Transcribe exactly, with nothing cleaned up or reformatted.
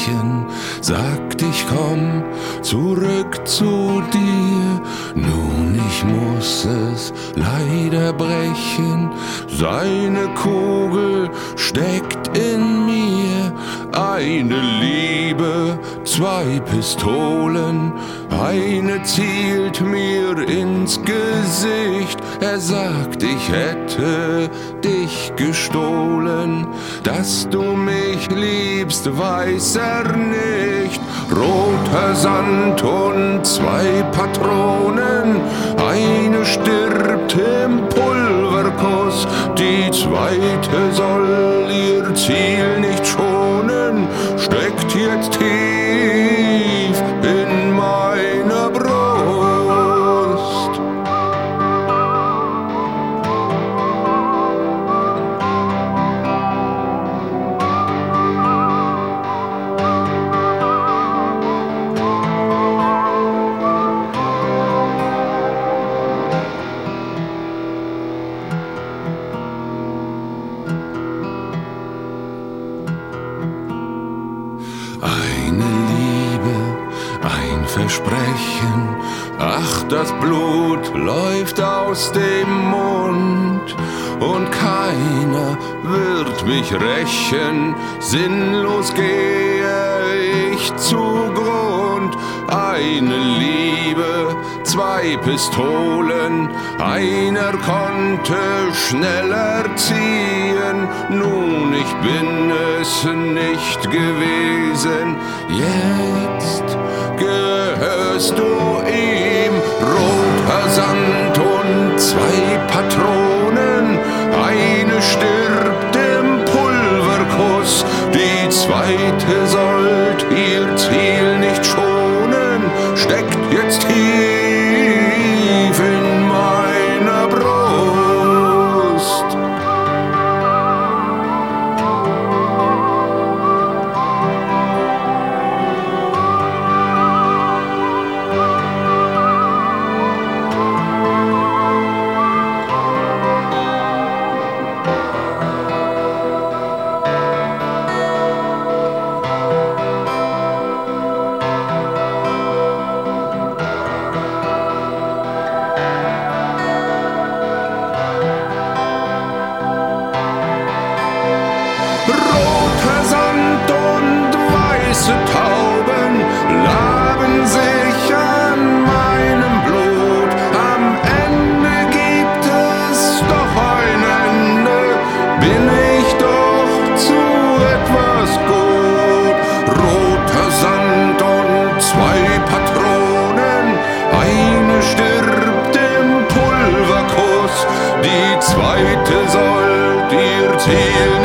Mädchen sagt, ich komm zurück zu dir. Nun, ich muss es leider brechen, seine Kugel steckt in mir. Eine Liebe, zwei Pistolen, eine zielt mir ins Gesicht. Er sagt, ich hätte dich gestohlen, dass du mich liebst, weiß er nicht. Roter Sand und zwei Patronen, eine stirbt im Pulverkuss, die zweite soll ihr Ziel nicht schonen, steckt jetzt tief in meiner Brust. Eine Liebe, ein Versprechen, ach, das Blut läuft aus dem Mund und keiner wird mich rächen, sinnlos gehe ich zugrund. Eine Liebe, zwei Pistolen, einer konnte schneller ziehen, nun, ich bin es nicht gewesen, jetzt gehörst du ihm. Roter Sand und zwei Patronen, eine stirbt im Pulverkuss, die zweite sollt ihr Ziel nicht schonen, steckt jetzt tief in meiner Brust. Roter Sand und weiße Tauben laben sich an meinem Blut. Am Ende gibt es doch ein Ende, bin ich doch zu etwas gut. Roter Sand und zwei Patronen, eine stirbt im Pulverkuss, die zweite soll dir Ziel